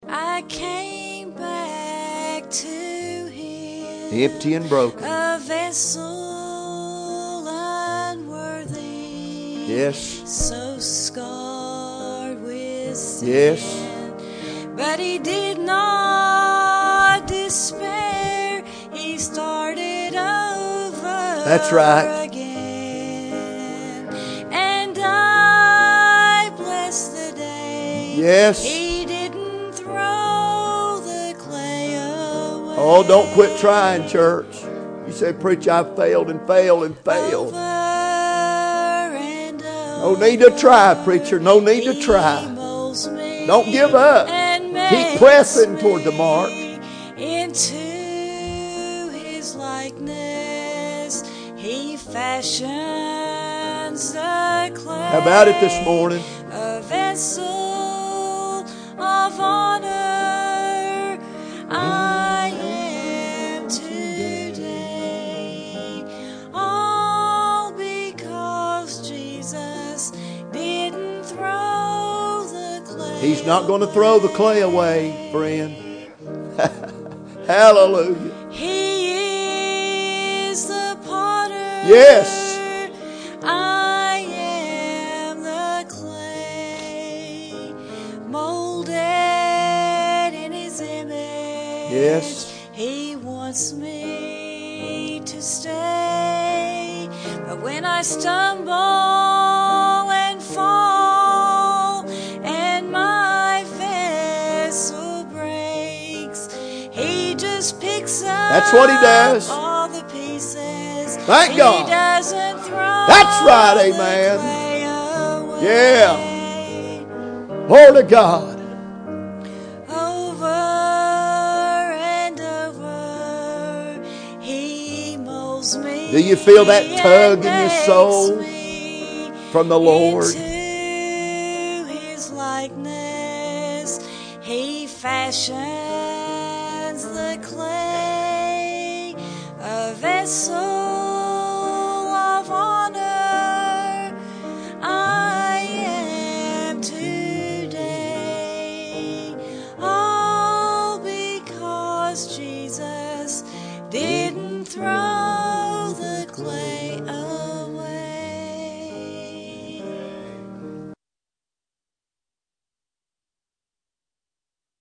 I came back to Him, empty and broken. a vessel unworthy, Yes. so scarred with sin. Yes. But He did not despair. He started over. That's right. Again. And I bless the day. Yes. He didn't throw the clay away. Oh, don't quit trying, church. You say, preach, I've failed and failed and failed. Over and No need to try, preacher. No need to try. Don't give up. Keep pressing toward the mark. Into His likeness, He fashions the clay. How about it this morning? A vessel of honor I am today. All because Jesus didn't throw the clay. He's not going to throw the clay away, friend. Hallelujah. He is the potter. Yes. I am the clay, molded in His image. Yes. He wants me to stay. But when I stumble and fall and my vessel breaks, He just picks up That's what He does. all the pieces. Thank God. He doesn't throw That's right, amen. Yeah. Glory to God. Over and over, He molds me. Do you feel that tug in your soul from the Lord? Into His likeness, He fashions the clay, a vessel of honor I am today. All because Jesus didn't throw the clay